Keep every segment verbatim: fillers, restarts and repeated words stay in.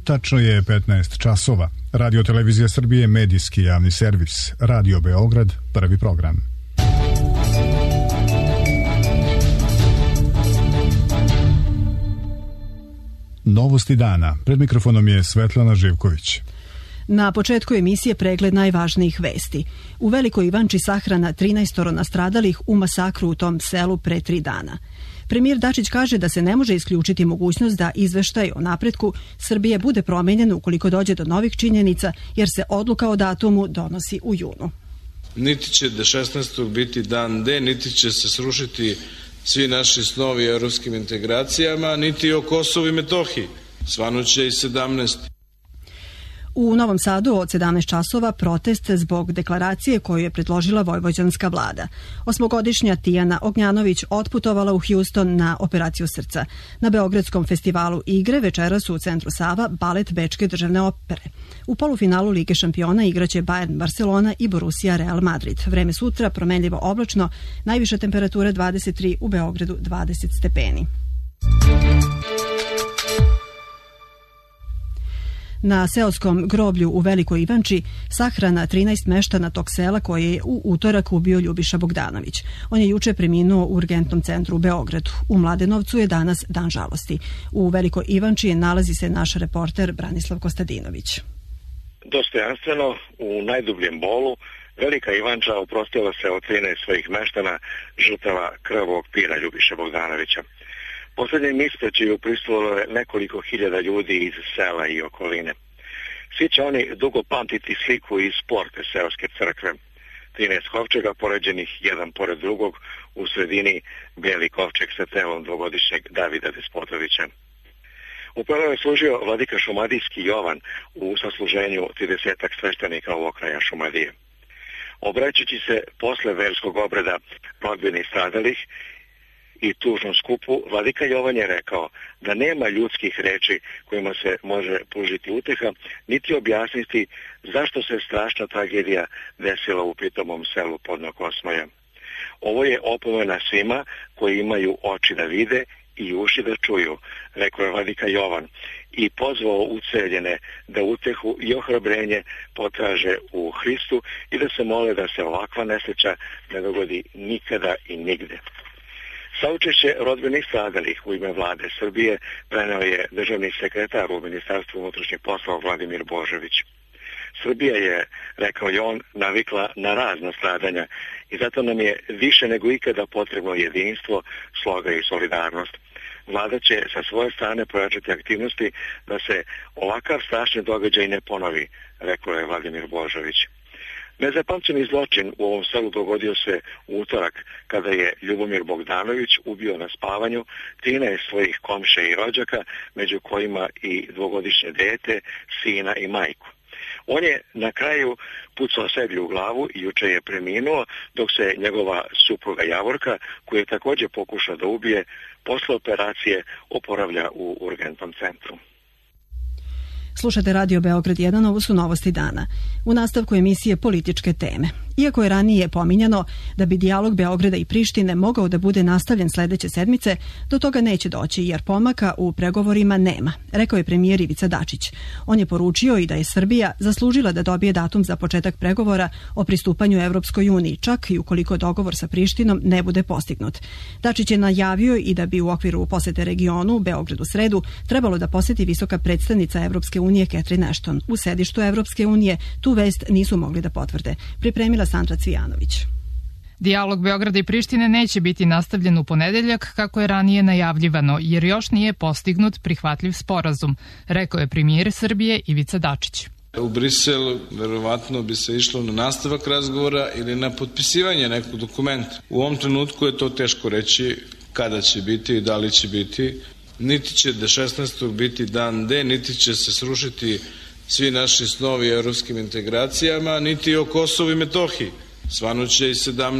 Tačno je petnaest časova. Radio Televizija Srbije, medijski javni servis. Radio Beograd, prvi program. Novosti dana. Pred mikrofonom je Svetlana Živković. Na početku emisije pregled najvažnijih vesti. U Velikoj Ivanči sahrana trinaestoro nastradalih u masakru u tom selu pre tri dana. Premijer Dačić kaže da se ne može isključiti mogućnost da izveštaj o napretku Srbije bude promenjen ukoliko dođe do novih činjenica, jer se odluka o datumu donosi u junu. Niti će da šesnaestog biti dan D, niti će se srušiti svi naši snovi o evropskim integracijama, niti o Kosovu i Metohiji. Svanuće i sedamnaesti. U Novom Sadu od sedamnaest časova protest zbog deklaracije koju je predložila vojvođanska vlada. Osmogodišnja Tijana Ognjanović otputovala u Houston na operaciju srca. Na Beogradskom festivalu igre večeras u centru Sava balet Bečke državne opere. U polufinalu Lige šampiona igraće Bayern Barcelona i Borussia Real Madrid. Vreme sutra promenljivo oblačno, najviša temperatura dvadeset tri, u Beogradu dvadeset stepeni. Na seoskom groblju u Velikoj Ivanči sahrana trinaest meštana tog sela koje je u utorak ubio Ljubiša Bogdanović. On je juče preminuo u urgentnom centru u Beogradu. U Mladenovcu je danas dan žalosti. U Velikoj Ivanči nalazi se naš reporter Branislav Kostadinović. Dostojanstveno, u najdubljem bolu, Velika Ivanča oprostila se od trinaest svojih meštana žrtava krvavog pira Ljubiše Bogdanovića. Poslednjem ispraćaju prisustvovalo je nekoliko hiljada ljudi iz sela i okoline. Svi će oni dugo pamtiti sliku iz porte seoske crkve. trinaest kovčega poređenih jedan pored drugog, u sredini bijeli kovčeg sa telom dvogodišnjeg Davida Despotovića. U prvom je služio vladika šumadijski Jovan u sasluženju tridesetak sveštenika ovog kraja Šumadije. Obraćajući se posle verskog obreda rodbini stradalih i tužnom skupu, vladika Jovan je rekao da nema ljudskih reči kojima se može pružiti uteha, niti objasniti zašto se strašna tragedija desila u pitomom selu podno Kosmaja. Ovo je opomena svima koji imaju oči da vide i uši da čuju, rekao je vladika Jovan, i pozvao uceljene da utehu i ohrabrenje potraže u Hristu i da se mole da se ovakva nesreća ne dogodi nikada i nigde. Saučešće rodbinih stradalih u ime vlade Srbije preneo je državni sekretar u Ministarstvu unutrašnjih poslova Vladimir Božović. Srbija je, rekao je on, navikla na razna stradanja i zato nam je više nego ikada potrebno jedinstvo, sloga i solidarnost. Vlada će sa svoje strane pojačati aktivnosti da se ovakav strašni događaj ne ponovi, rekao je Vladimir Božović. Nezapamćeni zločin u ovom selu dogodio se u utorak kada je Ljubomir Bogdanović ubio na spavanju trinaest svojih komšija i rođaka, među kojima i dvogodišnje dete, sina i majku. On je na kraju pucao sebi u glavu i juče je preminuo, dok se njegova supruga Javorka, koju je također pokušao da ubije, posle operacije oporavlja u urgentnom centru. Slušate Radio Beograd jedan, ovo su novosti dana. U nastavku emisije političke teme. Iako je ranije pominjano da bi dijalog Beograda i Prištine mogao da bude nastavljen sledeće sedmice, do toga neće doći jer pomaka u pregovorima nema, rekao je premijer Ivica Dačić. On je poručio i da je Srbija zaslužila da dobije datum za početak pregovora o pristupanju Evropskoj uniji, čak i ukoliko dogovor sa Prištinom ne bude postignut. Dačić je najavio i da bi u okviru posete regionu u Beogradu sredu trebalo da poseti visoka predstavnica Evropske unije Catherine Ashton. U sedištu Evropske unije tu vest nisu mogli da potvrde. Pripremila Sandra Cvijanović. Dijalog Beograda i Prištine neće biti nastavljen u ponedeljak kako je ranije najavljivano, jer još nije postignut prihvatljiv sporazum, rekao je premijer Srbije Ivica Dačić. U Briselu verovatno bi se išlo na nastavak razgovora ili na potpisivanje nekog dokumenta. U ovom trenutku je to teško reći kada će biti i da li će biti. Niti će da šesnaestog biti dan D, niti će se srušiti svi naši snovi o evropskim integracijama, niti o Kosovu i Metohiji. Svanuće i sedamnaesti.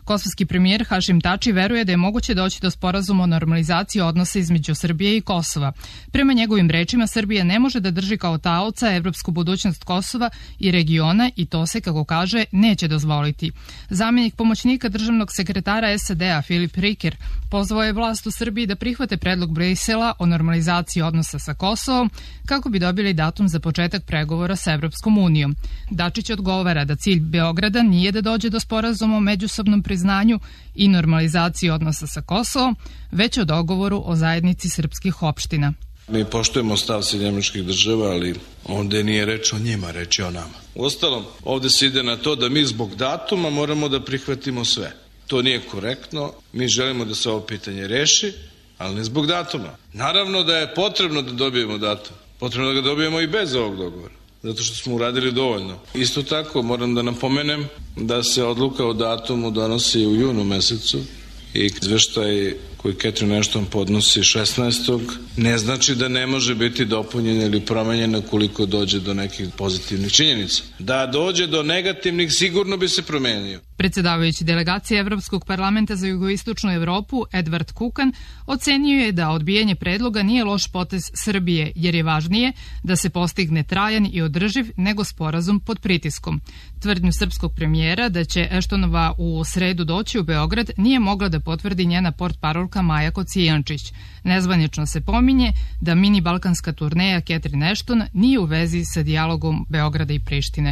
Kosovski premijer Hašim Tači veruje da je moguće doći do sporazuma o normalizaciji odnosa između Srbije i Kosova. Prema njegovim rečima, Srbija ne može da drži kao taoca evropsku budućnost Kosova i regiona i to se, kako kaže, neće dozvoliti. Zamjenik pomoćnika državnog sekretara S A D-a Filip Riker pozvao je vlast u Srbiji da prihvate predlog Brisela o normalizaciji odnosa sa Kosovom kako bi dobili datum za početak pregovora sa Evropskom unijom. Dačić odgovara da cilj Beograda nije da dođe do sporazuma o međusobnom priznanju i normalizaciji odnosa sa Kosovom, već o dogovoru o zajednici srpskih opština. Mi poštujemo stav Sjedinjenih Američkih Država, ali ovde nije reč o njima, reč je o nama. Uostalom, ovde se ide na to da mi zbog datuma moramo da prihvatimo sve. To nije korektno, mi želimo da se ovo pitanje reši, ali ne zbog datuma. Naravno da je potrebno da dobijemo datum, potrebno da ga dobijemo i bez ovog dogovora, zato što smo uradili dovoljno. Isto tako moram da napomenem da se odluka o datumu donosi u junu mesecu i izveštaj koji Catherine Ashton podnosi šesnaestog ne znači da ne može biti dopunjen ili promenjen ukoliko dođe do nekih pozitivnih činjenica. Da dođe do negativnih sigurno bi se promenio. Predsjedavajući delegacije Evropskog parlamenta za jugoistočnu Evropu, Edvard Kukan, ocenio je da odbijanje predloga nije loš potez Srbije, jer je važnije da se postigne trajan i održiv nego sporazum pod pritiskom. Tvrdnju srpskog premijera da će Ashtonova u sredu doći u Beograd nije mogla da potvrdi njena portparolka Maja Kocijančić. Nezvanično se pominje da mini balkanska turneja Catherine Ashton nije u vezi sa dijalogom Beograda i Prištine.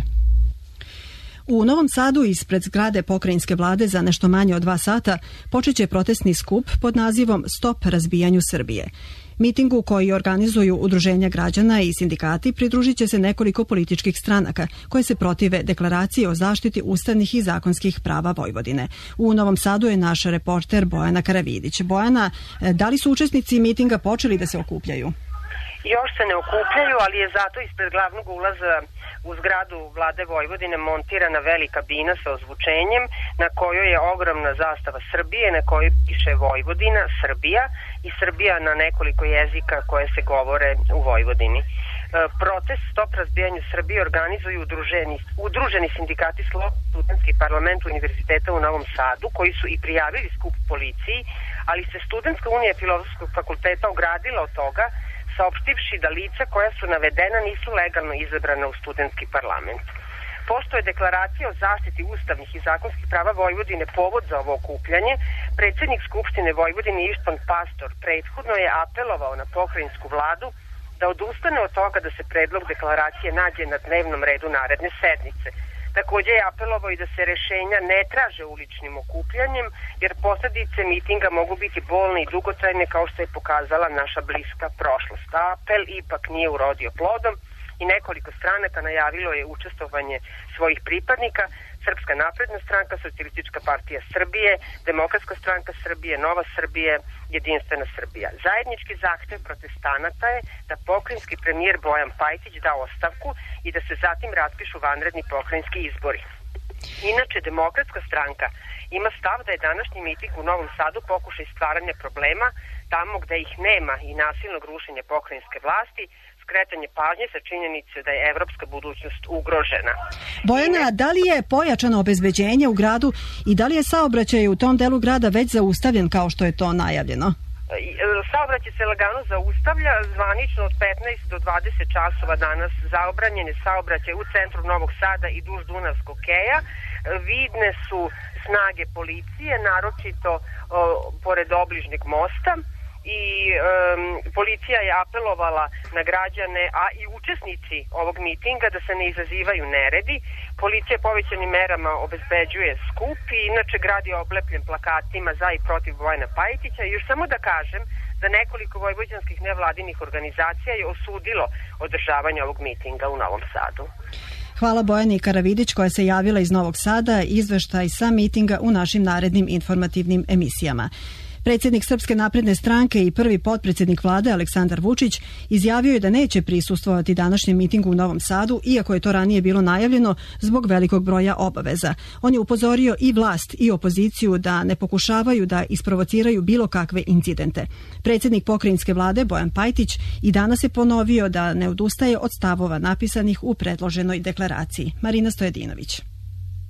U Novom Sadu ispred zgrade pokrajinske vlade za nešto manje od dva sata počeće protestni skup pod nazivom Stop razbijanju Srbije. Mitingu koji organizuju udruženja građana i sindikati pridružit će se nekoliko političkih stranaka koje se protive deklaraciji o zaštiti ustavnih i zakonskih prava Vojvodine. U Novom Sadu je naš reporter Bojana Karavidić. Bojana, da li su učesnici mitinga počeli da se okupljaju? Još se ne okupljaju, ali je zato ispred glavnog ulaza u zgradu vlade Vojvodine montirana velika bina sa ozvučenjem na kojoj je ogromna zastava Srbije, na kojoj piše Vojvodina, Srbija i Srbija na nekoliko jezika koje se govore u Vojvodini. Protest Stop razbijanju Srbije organizuju udruženi, udruženi sindikati Slobodni studentski parlament Univerziteta u Novom Sadu, koji su i prijavili skup policiji, ali se Studentska unija Filozofskog fakulteta ogradila od toga, saopštivši da lica koja su navedena nisu legalno izabrana u studentski parlament. Pošto je deklaracija o zaštiti ustavnih i zakonskih prava Vojvodine povod za ovo okupljanje, predsjednik Skupštine Vojvodine Ištván Pastor prethodno je apelovao na pokrajinsku vladu da odustane od toga da se predlog deklaracije nađe na dnevnom redu naredne sednice. Također je apelovao i da se rešenja ne traže uličnim okupljanjem, jer posljedice mitinga mogu biti bolne i dugotrajne, kao što je pokazala naša bliska prošlost. A apel ipak nije urodio plodom i nekoliko stranaka najavilo je učestvovanje svojih pripadnika: Srpska napredna stranka, Socijalistička partija Srbije, Demokratska stranka Srbije, Nova Srbije, Jedinstvena Srbija. Zajednički zahtev protestanata je da pokrajinski premijer Bojan Pajtić da ostavku i da se zatim raspišu vanredni pokrajinski izbori. Inače, Demokratska stranka ima stav da je današnji miting u Novom Sadu pokušaj stvaranja problema tamo gde ih nema i nasilnog rušenja pokrajinske vlasti, skretanje pažnje sa činjenice da je evropska budućnost ugrožena. Bojana, da li je pojačano obezbeđenje u gradu i da li je saobraćaj u tom delu grada već zaustavljen kao što je to najavljeno? Saobraćaj se lagano zaustavlja, zvanično od petnaest do dvadeset časova danas zaobranjen je saobraćaj u centru Novog Sada i duž Dunavskog keja. Vidne su snage policije, naročito o, pored obližnjeg mosta. I um, policija je apelovala na građane, a i učesnici ovog mitinga, da se ne izazivaju neredi. Policija povećanim merama obezbeđuje skup i inače grad je oblepljen plakatima za i protiv Bojana Pajtića. I još samo da kažem da nekoliko vojvođanskih nevladinih organizacija je osudilo održavanje ovog mitinga u Novom Sadu. Hvala Bojani Karavidić koja se javila iz Novog Sada, izveštaj sa mitinga u našim narednim informativnim emisijama. Predsjednik Srpske napredne stranke i prvi potpredsjednik vlade Aleksandar Vučić izjavio je da neće prisustvovati današnjem mitingu u Novom Sadu, iako je to ranije bilo najavljeno zbog velikog broja obaveza. On je upozorio i vlast i opoziciju da ne pokušavaju da isprovociraju bilo kakve incidente. Predsjednik pokrajinske vlade Bojan Pajtić i danas je ponovio da ne odustaje od stavova napisanih u predloženoj deklaraciji. Marina Stojedinović.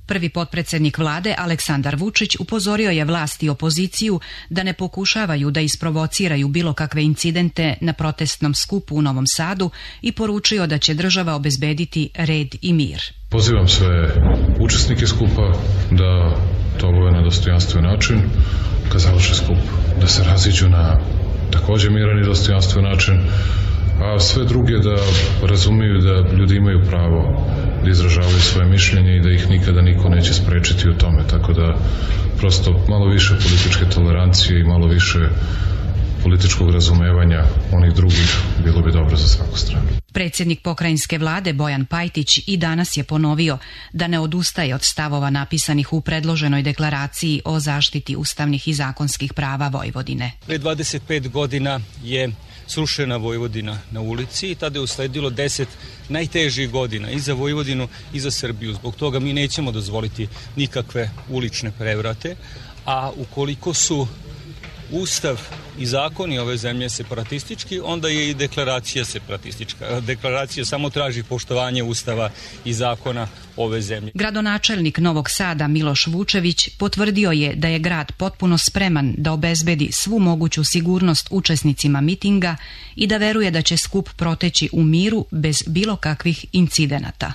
Prvi potpredsjednik vlade Aleksandar Vučić upozorio je vlast i opoziciju da ne pokušavaju da isprovociraju bilo kakve incidente na protestnom skupu u Novom Sadu i poručio da će država obezbediti red i mir. Pozivam sve učesnike skupa da to obave na dostojanstven način, kad završe skup da se raziđu na također miran i dostojanstven način, a sve druge da razumiju da ljudi imaju pravo da izražavaju svoje mišljenje i da ih nikada niko neće sprečiti u tome, tako da prosto malo više političke tolerancije i malo više političkog razumevanja onih drugih bilo bi dobro za svaku stranu. Predsjednik pokrajinske vlade Bojan Pajtić i danas je ponovio da ne odustaje od stavova napisanih u predloženoj deklaraciji o zaštiti ustavnih i zakonskih prava Vojvodine. Pre dvadeset pet godina je srušena Vojvodina na ulici i tada je usledilo deset najtežih godina i za Vojvodinu i za Srbiju. Zbog toga mi nećemo dozvoliti nikakve ulične prevrate, a ukoliko su Ustav i zakoni ove zemlje separatistički, onda je i deklaracija separatistička. Deklaracija samo traži poštovanje Ustava i zakona ove zemlje. Gradonačelnik Novog Sada Miloš Vučević potvrdio je da je grad potpuno spreman da obezbedi svu moguću sigurnost učesnicima mitinga i da veruje da će skup proteći u miru bez bilo kakvih incidenata.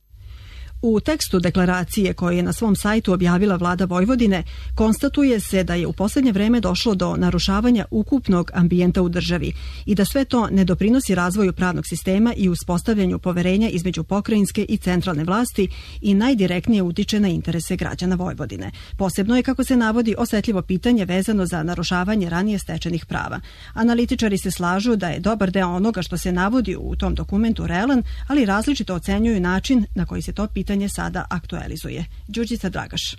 U tekstu deklaracije koje je na svom sajtu objavila vlada Vojvodine konstatuje se da je u posljednje vreme došlo do narušavanja ukupnog ambijenta u državi i da sve to ne doprinosi razvoju pravnog sistema i uspostavljanju poverenja između pokrajinske i centralne vlasti i najdirektnije utiče na interese građana Vojvodine. Posebno je, kako se navodi, osetljivo pitanje vezano za narušavanje ranije stečenih prava. Analitičari se slažu da je dobar deo onoga što se navodi u tom dokumentu realan, ali različito ocenjuju način na koji se to pitanje pitanje sada aktualizuje. Đurđica Dragaš.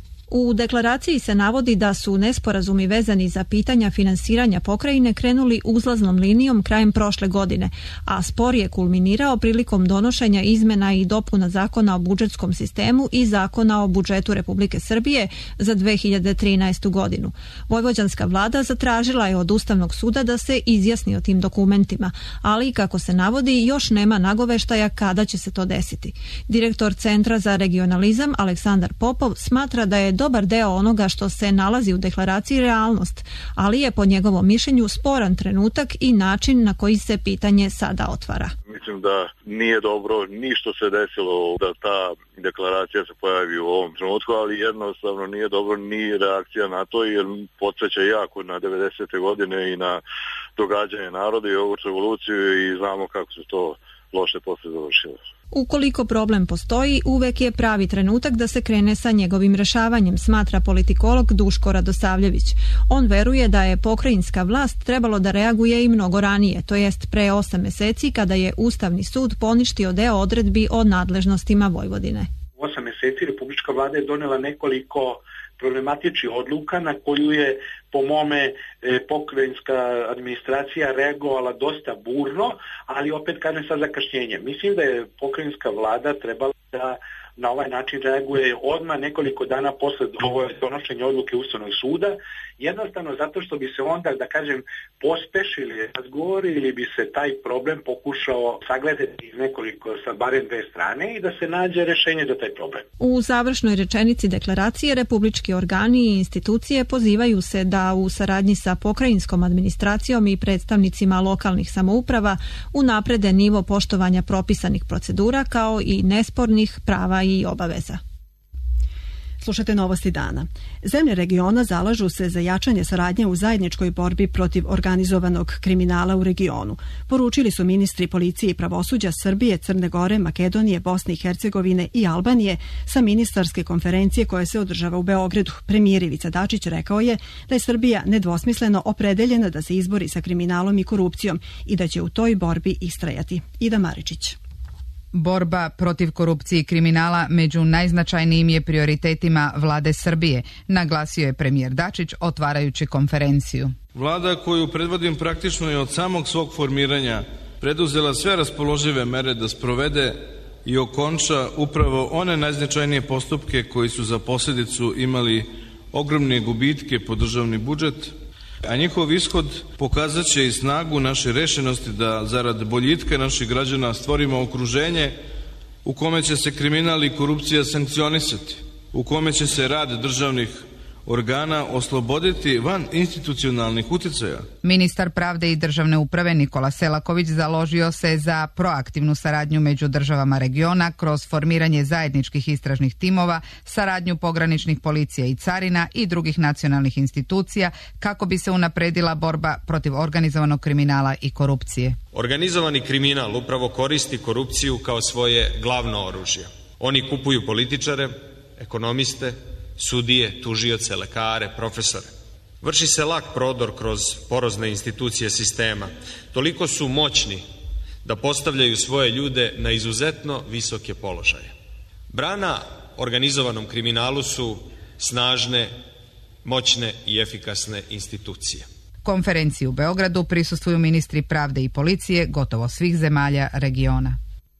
U deklaraciji se navodi da su nesporazumi vezani za pitanja finansiranja pokrajine krenuli uzlaznom linijom krajem prošle godine, a spor je kulminirao prilikom donošenja izmena i dopuna Zakona o budžetskom sistemu i Zakona o budžetu Republike Srbije za dve hiljade trinaestu. godinu. Vojvođanska vlada zatražila je od Ustavnog suda da se izjasni o tim dokumentima, ali kako se navodi još nema nagoveštaja kada će se to desiti. Direktor Centra za regionalizam Aleksandar Popov smatra da je dobar deo onoga što se nalazi u deklaraciji realnost, ali je po njegovom mišljenju sporan trenutak i način na koji se pitanje sada otvara. Mislim da nije dobro ni što se desilo da ta deklaracija se pojavi u ovom trenutku, ali jednostavno nije dobro ni reakcija na to, jer podsjeća jako na devedesete godine i na događanje naroda i ovu revoluciju i znamo kako se to loše posle završilo. Ukoliko problem postoji, uvek je pravi trenutak da se krene sa njegovim rešavanjem, smatra politikolog Duško Radosavljević. On veruje da je pokrajinska vlast trebalo da reaguje i mnogo ranije, to jest pre osam meseci kada je Ustavni sud poništio deo odredbi o nadležnostima Vojvodine. U osam meseci Republička vlada je donela nekoliko problematičnih odluka na koju je, po mome, e, pokrajinska administracija reagovala dosta burno, ali opet kažem sa zakašnjenjem. Mislim da je pokrajinska vlada trebala da na ovaj način reaguje odmah nekoliko dana posle donošenja odluke Ustavnog suda, jednostavno zato što bi se onda, da kažem, pospešili razgovori ili bi se taj problem pokušao sagledati iz nekoliko, sa barem dve strane i da se nađe rešenje za taj problem. U završnoj rečenici deklaracije republički organi i institucije pozivaju se da u saradnji sa pokrajinskom administracijom i predstavnicima lokalnih samouprava unaprede nivo poštovanja propisanih procedura kao i nespornih prava i obaveza. Slušate Novosti dana. Zemlje regiona zalažu se za jačanje saradnje u zajedničkoj borbi protiv organizovanog kriminala u regionu. Poručili su ministri policije i pravosuđa Srbije, Crne Gore, Makedonije, Bosne i Hercegovine i Albanije sa ministarske konferencije koja se održava u Beogradu. Premijer Ivica Dačić rekao je da je Srbija nedvosmisleno opredeljena da se izbori sa kriminalom i korupcijom i da će u toj borbi istrajati. Ida Maričić. Borba protiv korupcije i kriminala među najznačajnijim je prioritetima vlade Srbije, naglasio je premijer Dačić otvarajući konferenciju. Vlada koju predvodim praktično je od samog svog formiranja preduzela sve raspoložive mere da sprovede i okonča upravo one najznačajnije postupke koji su za posljedicu imali ogromne gubitke po državni budžet, a njihov ishod pokazat će i snagu naše rešenosti da zarad boljitka naših građana stvorimo okruženje u kome će se kriminal i korupcija sankcionisati, u kome će se rad državnih organa osloboditi van institucionalnih uticaja. Ministar pravde i državne uprave Nikola Selaković založio se za proaktivnu saradnju među državama regiona kroz formiranje zajedničkih istražnih timova, saradnju pograničnih policija i carina i drugih nacionalnih institucija kako bi se unapredila borba protiv organizovanog kriminala i korupcije. Organizovani kriminal upravo koristi korupciju kao svoje glavno oružje. Oni kupuju političare, ekonomiste, sudije, tužioce, lekare, profesore. Vrši se lak prodor kroz porozne institucije sistema. Toliko su moćni da postavljaju svoje ljude na izuzetno visoke položaje. Brana organizovanom kriminalu su snažne, moćne i efikasne institucije. Konferenciji u Beogradu prisustvuju ministri pravde i policije gotovo svih zemalja regiona.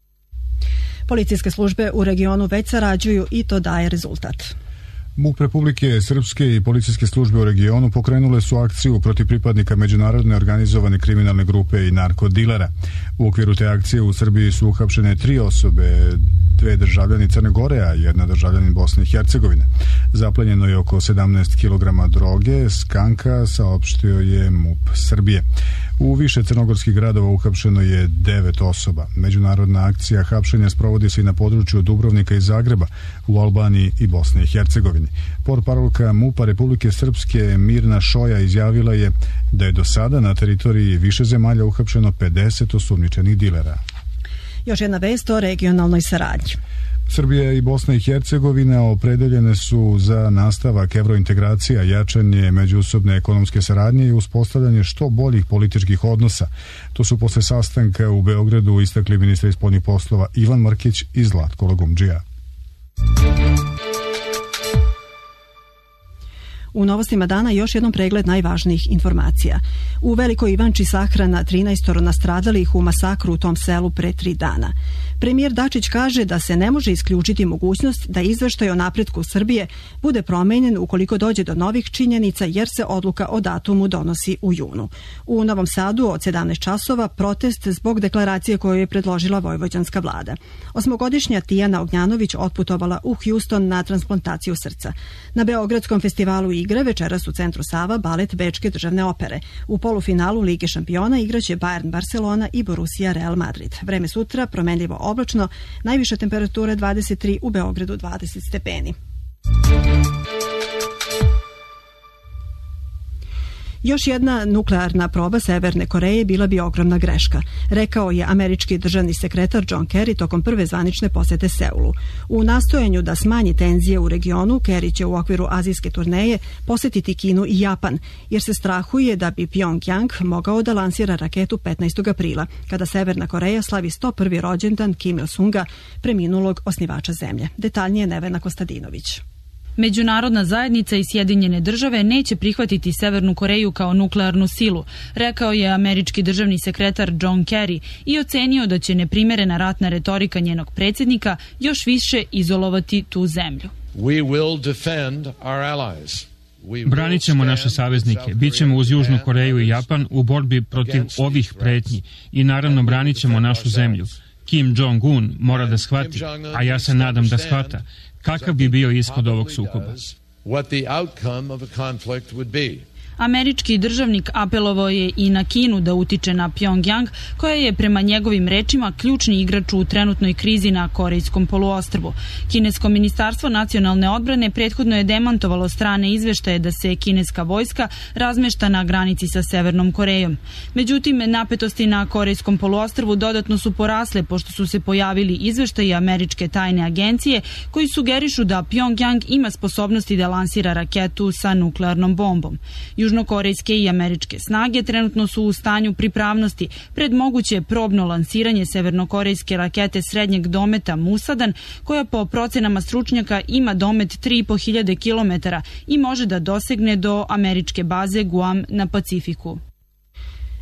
Policijske službe u regionu već sarađuju i to daje rezultat. MUP Republike Srpske i policijske službe u regionu pokrenule su akciju protiv pripadnika međunarodne organizovane kriminalne grupe i narkodilera. U okviru te akcije u Srbiji su uhapšene tri osobe, dve državljani Crne Gore, a jedna državljanin Bosne i Hercegovine. Zaplenjeno je oko sedamnaest kilograma droge, skanka, saopštio je MUP Srbije. U više crnogorskih gradova uhapšeno je devet osoba. Međunarodna akcija hapšenja sprovodi se i na području Dubrovnika i Zagreba, u Albaniji i Bosni i Hercegovini. Portparolka MUP-a Republike Srpske Mirna Šoja izjavila je da je do sada na teritoriji više zemalja uhapšeno pedeset osumnjičenih dilera. Još jedna vest o regionalnoj saradnji. Srbija i Bosna i Hercegovina opredeljene su za nastavak evrointegracija, jačanje međusobne ekonomske saradnje i uspostavljanje što boljih političkih odnosa. To su posle sastanka u Beogradu istakli ministri spoljnih poslova Ivan Mrkić i Zlatko Lagumdžija. U novostima dana još jednom pregled najvažnijih informacija. U Velikoj Ivanči sahrana trinaestoro nastradalih u masakru u tom selu pre tri dana. Premijer Dačić kaže da se ne može isključiti mogućnost da izveštaj o napretku Srbije bude promenjen ukoliko dođe do novih činjenica jer se odluka o datumu donosi u junu. U Novom Sadu od sedamnaest časova protest zbog deklaracije koju je predložila vojvođanska vlada. Osmogodišnja Tijana Ognjanović otputovala u Houston na transplantaciju srca. Na Beogradskom festivalu igre večeras u centru Sava balet Bečke državne opere. U polufinalu Lige šampiona igraće Bayern Barcelona i Borussia Real Madrid. Vreme sutra promenljivo oblačno, najviša temperatura dvadeset tri, u Beogradu dvadeset stepeni. Još jedna nuklearna proba Severne Koreje bila bi ogromna greška, rekao je američki državni sekretar John Kerry tokom prve zvanične posete Seulu. U nastojanju da smanji tenzije u regionu, Kerry će u okviru azijske turneje posetiti Kinu i Japan, jer se strahuje da bi Pyongyang mogao da lansira raketu petnaestog aprila, kada Severna Koreja slavi sto prvi rođendan Kim Il-sunga, preminulog osnivača zemlje. Detaljnije Nevena Kostadinović. Međunarodna zajednica i Sjedinjene države neće prihvatiti Severnu Koreju kao nuklearnu silu, rekao je američki državni sekretar John Kerry i ocenio da će neprimerena ratna retorika njenog predsjednika još više izolovati tu zemlju. We will defend our allies. Branit ćemo naše saveznike, bit ćemo uz Južnu Koreju i Japan u borbi protiv ovih pretnji i naravno branit ćemo našu zemlju. Kim Jong-un mora da shvati, a ja se nadam da shvata, kakav bi bio ishod ovog sukoba. Američki državnik apelovao je i na Kinu da utiče na Pyongyang, koja je prema njegovim rečima ključni igrač u trenutnoj krizi na Korejskom poluostrvu. Kinesko ministarstvo nacionalne odbrane prethodno je demantovalo strane izveštaje da se kineska vojska razmešta na granici sa Severnom Korejom. Međutim, napetosti na Korejskom poluostrvu dodatno su porasle pošto su se pojavili izveštaji američke tajne agencije koji sugerišu da Pyongyang ima sposobnosti da lansira raketu sa nuklearnom bombom. Južnokorejske i američke snage trenutno su u stanju pripravnosti pred moguće probno lansiranje severnokorejske rakete srednjeg dometa Musadan, koja po procenama stručnjaka ima domet tri i po hiljade kilometara i može da dosegne do američke baze Guam na Pacifiku.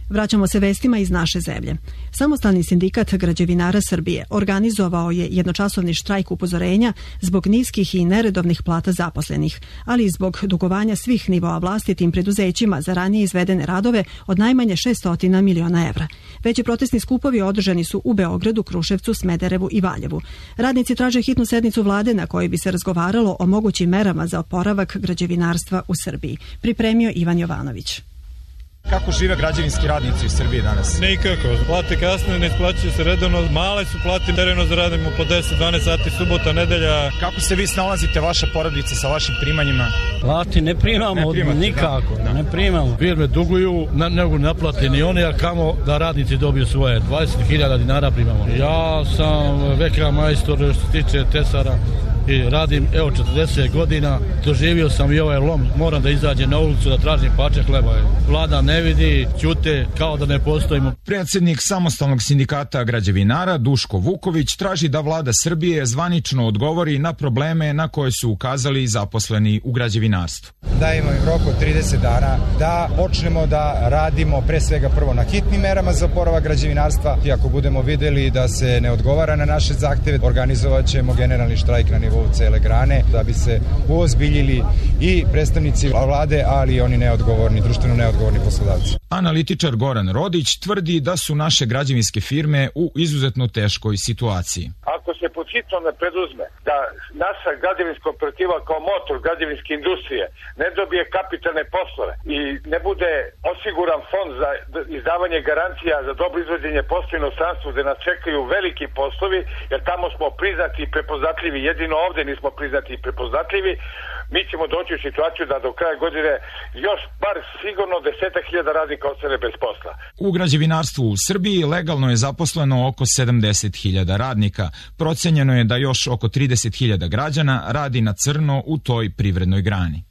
Vraćamo se vestima iz naše zemlje. Samostalni sindikat građevinara Srbije organizovao je jednočasovni štrajk upozorenja zbog niskih i neredovnih plata zaposlenih, ali i zbog dugovanja svih nivoa vlasti tim preduzećima za ranije izvedene radove od najmanje šesto miliona evra. Veći protestni skupovi održani su u Beogradu, Kruševcu, Smederevu i Valjevu. Radnici traže hitnu sednicu vlade na kojoj bi se razgovaralo o mogućim merama za oporavak građevinarstva u Srbiji. Pripremio Ivan Jovanović. Kako žive građevinski radnici u Srbiji danas? Nikako. Plate kasne, ne isplaćuju se redovno. Male su plate, tereno zaradimo po deset dvanaest sati, subota, nedelja. Kako se vi snalazite, vaša porodica, sa vašim primanjima? Plati ne primamo, ne primate, nikako, da. ne primamo. Firme duguju, ne, ne mogu naplati ni oni, a kamo da radnici dobiju svoje. dvadeset hiljada dinara primamo. Ja sam veka majstor što se tiče tesara i radim, evo, četrdeset godina. Doživio sam i ovaj lom, moram da izađem na ulicu da tražim pače hleba. Vlada ne vidi, ćute kao da ne postojimo. Predsjednik samostalnog sindikata građevinara Duško Vuković traži da vlada Srbije zvanično odgovori na probleme na koje su ukazali zaposleni u građevinarstvu. Dajemo im rok od trideset dana da počnemo da radimo pre svega prvo na hitnim merama za oporavak građevinarstva i ako budemo videli da se ne odgovara na naše zahteve, organizovat ćemo generalni štrajk na nivou cele grane da bi se uozbiljili i predstavnici vlade, ali i oni neodgovorni, društveno neodgovorni poslodavci. Analitičar Goran Rodić tvrdi da su naše građevinske firme u izuzetno teškoj situaciji. Ako se pod hitno ne preduzme da naša građevinska operativa kao motor građevinske industrije ne dobije kapitalne poslove i ne bude osiguran fond za izdavanje garancija za dobro izvođenje posla u inostranstvu gde nas čekaju veliki poslovi, jer tamo smo priznati i prepoznatljivi, jedino ovde nismo priznati i prepoznatljivi, mi ćemo doći u situaciju da do kraja godine još bar sigurno desetak hiljada radnika ostane bez posla. U građevinarstvu u Srbiji legalno je zaposleno oko sedamdeset hiljada radnika. Procenjeno je da još oko trideset hiljada građana radi na crno u toj privrednoj grani.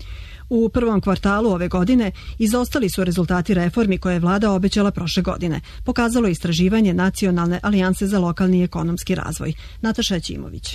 U prvom kvartalu ove godine izostali su rezultati reformi koje je vlada obećala prošle godine, pokazalo istraživanje Nacionalne alijanse za lokalni i ekonomski razvoj. Nataša Ćimović.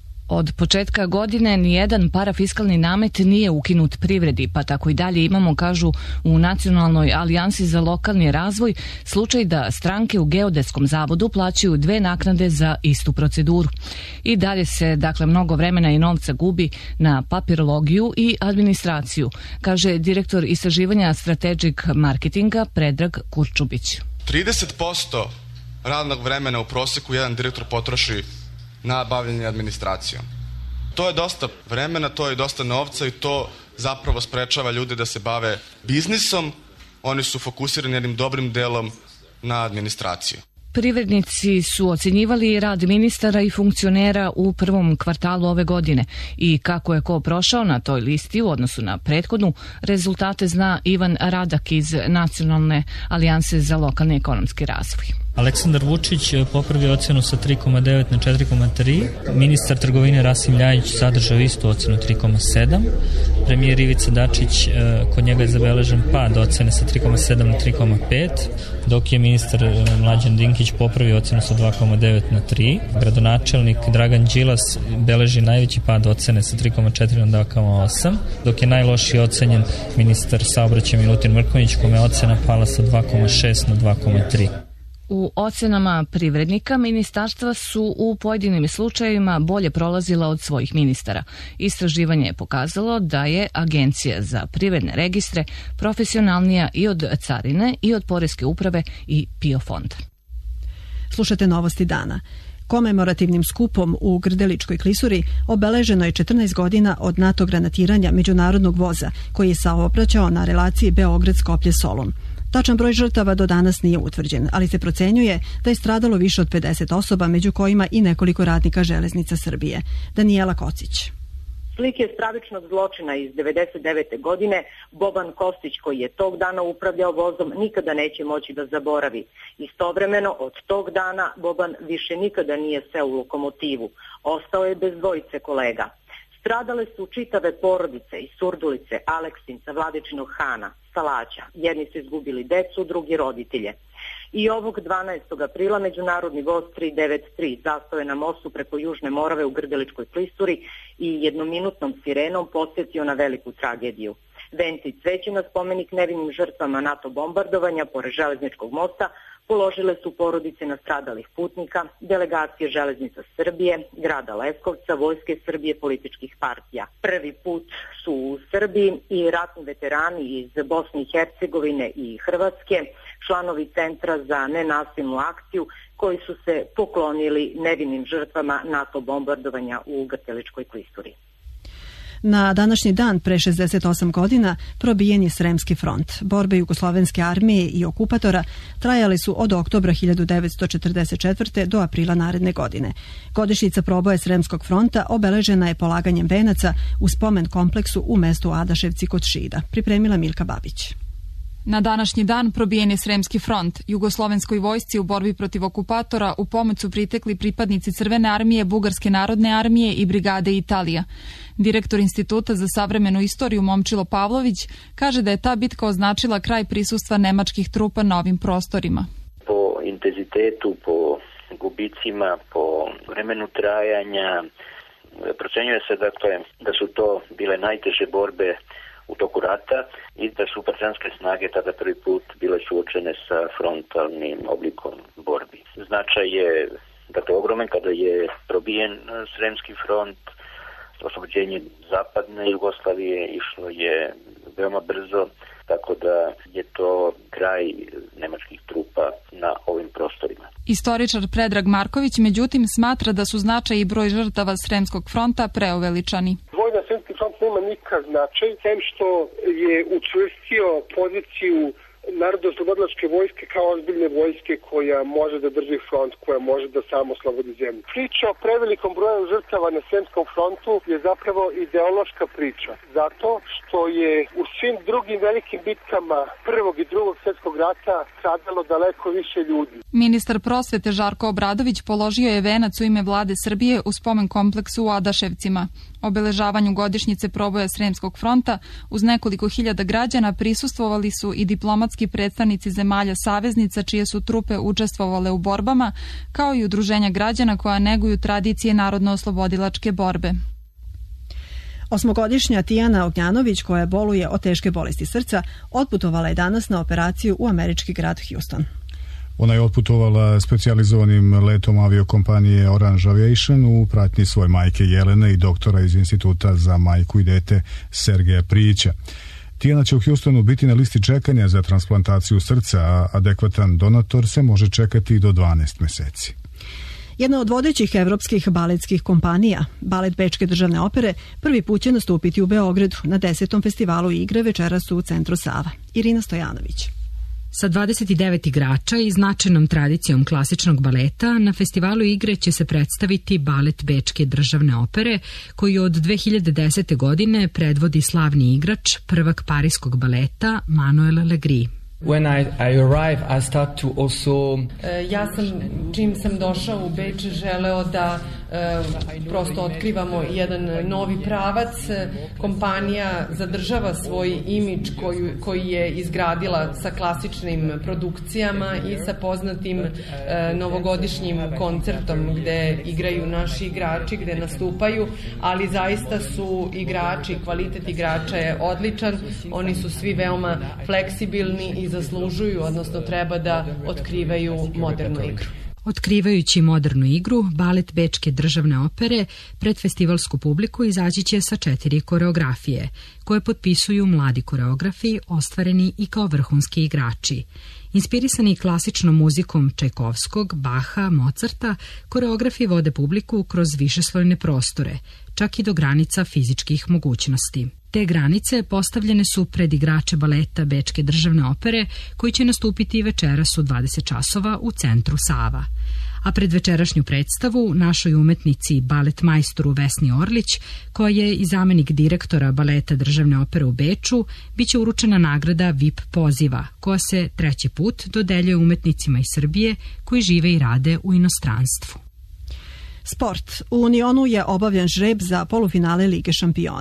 Od početka godine nijedan parafiskalni namet nije ukinut privredi, pa tako i dalje imamo, kažu u Nacionalnoj alijansi za lokalni razvoj, slučaj da stranke u Geodetskom zavodu plaćaju dve naknade za istu proceduru. I dalje se, dakle, mnogo vremena i novca gubi na papirologiju i administraciju, kaže direktor istraživanja Strategic marketinga Predrag Kurčubić. trideset posto radnog vremena u proseku jedan direktor potroši na bavljanje administracijom. To je dosta vremena, to je dosta novca i to zapravo sprečava ljude da se bave biznisom. Oni su fokusirani jednim dobrim delom na administraciju. Privrednici su ocjenjivali rad ministara i funkcionera u prvom kvartalu ove godine i kako je ko prošao na toj listi u odnosu na prethodnu, rezultate zna Ivan Radak iz Nacionalne alijanse za lokalni ekonomski razvoj. Aleksandar Vučić popravio ocenu sa tri zarez devet na četiri zarez tri, ministar trgovine Rasim Ljajić zadržao istu ocenu tri zarez sedam, premijer Ivica Dačić, kod njega je zabeležen pad ocene sa tri zarez sedam na tri zarez pet, dok je ministar Mlađan Dinkić popravio ocenu sa dva zarez devet na tri. Gradonačelnik Dragan Đilas beleži najveći pad ocene sa tri zarez četiri na dva zarez osam, dok je najlošije ocenjen ministar saobraćaja Milutin Mrkonjić, kome je ocena pala sa dva zarez šest na dva zarez tri. U ocenama privrednika ministarstva su u pojedinim slučajevima bolje prolazila od svojih ministara. Istraživanje je pokazalo da je Agencija za privredne registre profesionalnija i od carine i od poreske uprave i P I O fonda. Slušate novosti dana. Komemorativnim skupom u Grdeličkoj klisuri obeleženo je četrnaest godina od NATO granatiranja međunarodnog voza koji je saobraćao na relaciji Beograd-Skoplje-Solun. Tačan broj žrtava do danas nije utvrđen, ali se procenjuje da je stradalo više od pedeset osoba, među kojima i nekoliko radnika Železnica Srbije. Danijela Kocić. Slike stravičnog zločina iz devedeset devete godine Boban Kostić, koji je tog dana upravljao vozom, nikada neće moći da zaboravi. Istovremeno, od tog dana Boban više nikada nije seo u lokomotivu. Ostao je bez dvojice kolega. Stradale su čitave porodice iz Surdulice, Aleksinca, Vladičinog Hana, Salaća. Jedni su izgubili decu, drugi roditelje. I ovog dvanaestog aprila međunarodni voz tri devet tri zastao je na mostu preko Južne Morave u Grdeličkoj klisuri i jednominutnom sirenom podsjetio na veliku tragediju. Vence i cveće na spomenik nevinim žrtvama NATO bombardovanja pored železničkog mosta položile su porodice nastradalih putnika, delegacije Železnica Srbije, grada Leskovca, Vojske Srbije, političkih partija. Prvi put su u Srbiji i ratni veterani iz Bosne i Hercegovine i Hrvatske, članovi Centra za nenasilnu akciju, koji su se poklonili nevinim žrtvama NATO bombardovanja u Grdeličkoj klisuri. Na današnji dan pre šezdeset osam godina probijen je Sremski front. Borbe Jugoslovenske armije i okupatora trajale su od oktobra hiljadu devetsto četrdeset četvrte. do aprila naredne godine. Godišnjica proboja Sremskog fronta obeležena je polaganjem venaca u spomen kompleksu u mestu Adaševci kod Šida. Pripremila Milka Babić. Na današnji dan probijen je Sremski front. Jugoslovenskoj vojsci u borbi protiv okupatora u pomoć su pritekli pripadnici Crvene armije, Bugarske narodne armije i brigade Italija. Direktor Instituta za savremenu istoriju Momčilo Pavlović kaže da je ta bitka označila kraj prisustva nemačkih trupa na ovim prostorima. Po intenzitetu, po gubicima, po vremenu trajanja, procenjuje se dakle da su to bile najteže borbe u toku rata i da su partizanske snage tada prvi put bile suočene sa frontalnim oblikom borbi. Značaj je dakle ogroman kada je probijen Sremski front, oslobođenje zapadne Jugoslavije išlo je veoma brzo, tako da je to kraj nemačkih trupa na ovim prostorima. Istoričar Predrag Marković međutim smatra da su značaj i broj žrtava Sremskog fronta preuveličani. Vojna Sremski front nema nikakav značaj, sem što je učvrstio poziciju Narodno-oslobodilačke vojske kao ozbiljne vojske koja može da drži front, koja može da samo oslobodi zemlju. Priča o prevelikom broju žrtava na Sremskom frontu je zapravo ideološka priča, zato što je u svim drugim velikim bitkama prvog i drugog svjetskog rata stradalo daleko više ljudi. Ministar prosvete Žarko Obradović položio je venac u ime vlade Srbije u spomen kompleksu u Adaševcima. Obeležavanju godišnjice proboja Sremskog fronta uz nekoliko hiljada građana prisustvovali su i diplomatski predstavnici zemalja saveznica čije su trupe učestvovale u borbama, kao i udruženja građana koja neguju tradicije narodno-oslobodilačke borbe. Osmogodišnja Tijana Ognjanović, koja boluje od teške bolesti srca, otputovala je danas na operaciju u američki grad Houston. Ona je otputovala specijalizovanim letom aviokompanije Orange Aviation u pratnji svoje majke Jelene i doktora iz Instituta za majku i dete Sergeja Prijića. Tijana će u Houstonu biti na listi čekanja za transplantaciju srca, a adekvatan donator se može čekati do dvanaest meseci. Jedna od vodećih evropskih baletskih kompanija, Balet Bečke državne opere, prvi put će nastupiti u Beogradu na desetom festivalu igre večeras u centru Sava. Irina Stojanović. Sa dvadeset devet igrača i značajnom tradicijom klasičnog baleta, na festivalu igre će se predstaviti Balet Bečke državne opere, koji od dve hiljade desete. godine predvodi slavni igrač, prvak parijskog baleta Manuel Legris. When I, I arrive, I start to also... Ja sam, čim sam došao u Beč, želeo da e, prosto otkrivamo jedan novi pravac. Kompanija zadržava svoj imidž koji, koji je izgradila sa klasičnim produkcijama i sa poznatim e, novogodišnjim koncertom gde igraju naši igrači, gde nastupaju, ali zaista su igrači, kvalitet igrača je odličan, oni su svi veoma fleksibilni i zaslužuju, odnosno treba da otkrivaju modernu igru. Otkrivajući modernu igru, Balet Bečke državne opere pred festivalsku publiku izaći će sa četiri koreografije, koje potpisuju mladi koreografi, ostvareni i kao vrhunski igrači. Inspirisani klasičnom muzikom Čajkovskog, Baha, Mozarta, koreografi vode publiku kroz višeslojne prostore, čak i do granica fizičkih mogućnosti. Te granice postavljene su pred igrače baleta Bečke državne opere, koji će nastupiti večeras u dvadeset časova u centru Sava. A pred večerašnju predstavu našoj umetnici balet majstoru Vesni Orlić, koja je i zamenik direktora baleta državne opere u Beču, biće uručena nagrada V I P poziva, koja se treći put dodeljuje umetnicima iz Srbije koji žive i rade u inostranstvu. Sport. U Unionu je obavljen žreb za polufinale Lige šampiona.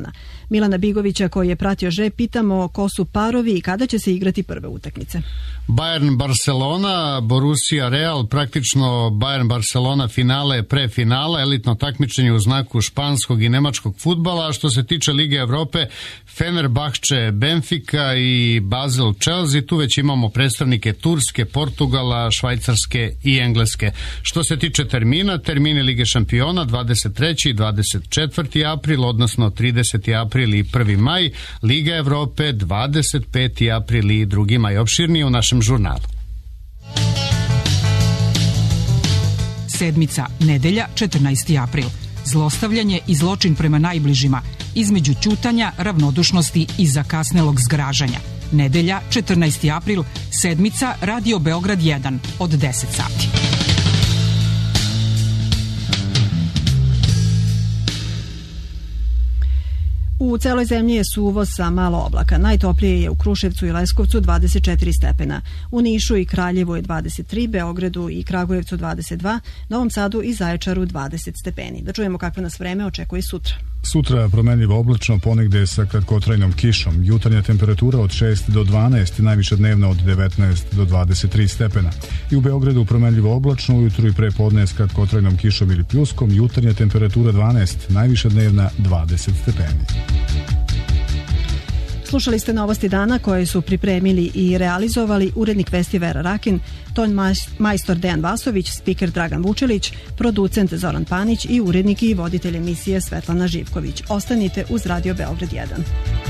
Milana Bigovića, koji je pratio žreb, pitamo ko su parovi i kada će se igrati prve utakmice. Bayern Barcelona, Borussia Real, praktično Bayern Barcelona finale pre finala, elitno takmičenje u znaku španskog i nemačkog fudbala. Što se tiče Lige Evrope, Fenerbahče, Benfica i Basel Chelsea, tu već imamo predstavnike Turske, Portugala, Švajcarske i Engleske. Što se tiče termina, termine Lige šampiona dvadeset treći i dvadeset četvrti april, odnosno trideseti april i prvi maj, Liga Evrope dvadeset peti april i drugi maj. Opširnije u našem žurnalu. Sedmica, nedelja, četrnaesti april. Zlostavljanje i zločin prema najbližima, između ćutanja, ravnodušnosti i zakasnelog zgražanja. Nedelja, četrnaesti april, sedmica, Radio Beograd jedan, od deset sati. U celoj zemlji je suvo sa malo oblaka. Najtoplije je u Kruševcu i Leskovcu dvadeset četiri stepena. U Nišu i Kraljevu je dvadeset tri, Beogradu i Kragujevcu dvadeset dva, Novom Sadu i Zaječaru dvadeset stepeni. Da čujemo kakve nas vreme očekuje sutra. Sutra promenljivo oblačno, ponegde sa kratkotrajnom kišom. Jutarnja temperatura od šest do dvanaest, najviša dnevna od devetnaest do dvadeset tri stepena. I u Beogradu promenljivo oblačno, ujutru i pre podne s kratkotrajnom kišom ili pljuskom, jutarnja temperatura dvanaest, najviša dnevna dvadeset stepeni. Slušali ste novosti dana koje su pripremili i realizovali urednik Vesti Vera Rakin, ton majstor Dejan Vasović, spiker Dragan Vučelić, producent Zoran Panić i urednik i voditelj emisije Svetlana Živković. Ostanite uz Radio Beograd jedan.